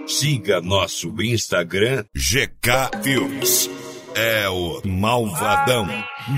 Siga nosso Instagram GK Filmes. É o Malvadão.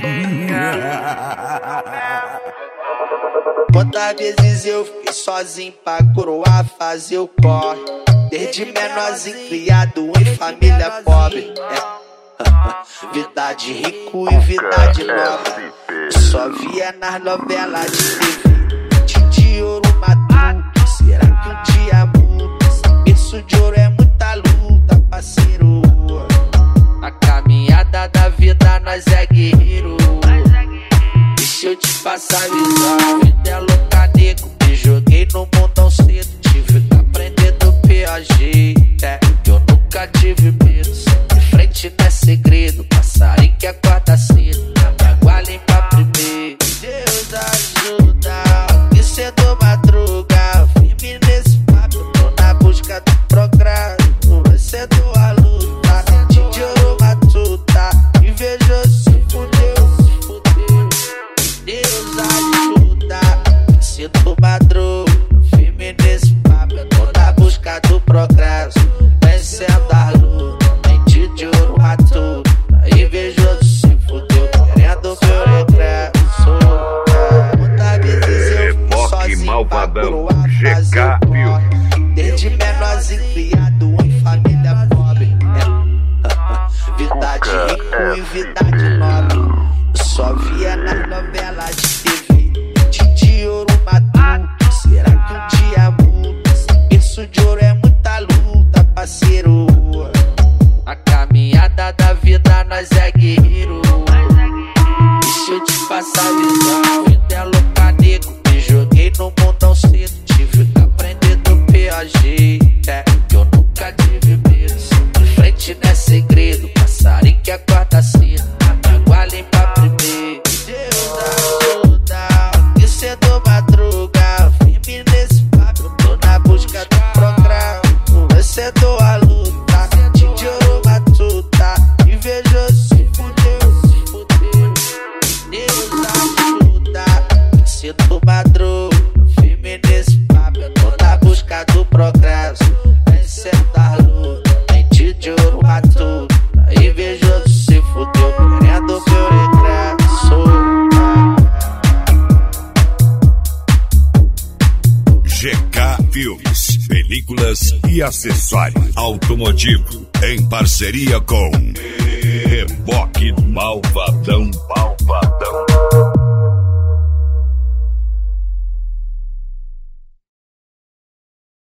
Quantas vezes eu fiquei sozinho pra coroar, fazer o corre. Desde menorzinho criado em família pobre. Vida de rico e vida de nobre. Só via nas novelas de TV. De ouro maduro, será que um dia muda? Berço de ouro é muita luta, parceiro. Na caminhada da vida nós é guerreiro. Deixa eu te passar a visão. Vida é louca, nego. Me joguei no mundão cedo. Tive que aprender do pior jeito. Eu nunca tive medo. De frente não é segredo. Passarinho que acorda cedo. Na água limpa primeiro. Deus ajuda. Que cedo madruga. Firme nesse papo. Tô na busca do progresso. Vai ser tua luta. De ouro matuta. Invejoso se fudeu. Deus ajuda, sinto madruga, firme nesse papo, eu tô na busca do progresso, vencendo a luta, mente de ouro matuta, invejoso se fudeu, querendo meu regresso. Muitas vezes eu fico sozinho pra coroar, fazer o corre. Desde menorzinho criado em família pobre. Vida de rico e vida de nobre. Só via nas novelas de TV. De ouro maduro, será que um dia muda? Berço de ouro é muita luta, parceiro. Na caminhada da vida nós é guerreiro. Deixa eu te passar a visão. Vida é louca, nego. Me joguei no mundão cedo. Tive que aprender do pior jeito. Eu nunca tive medo. De frente não é segredo. Passarinho que acorda cedo. Água limpa primeiro. Deus ajuda. Que cedo madruga. Firme nesse papo. Tô na busca do progresso. Vencedor a luta. De ouro matuta. Invejoso se fudeu. Deus ajuda. Que cedo madruga. Firme nesse papo. Tô na busca do progresso. Vencendo a luta. Mente de ouro matuta. Invejoso se fudeu, querendo meu regresso. GK Filmes, películas e acessórios automotivo, em parceria com Reboque Malvadão.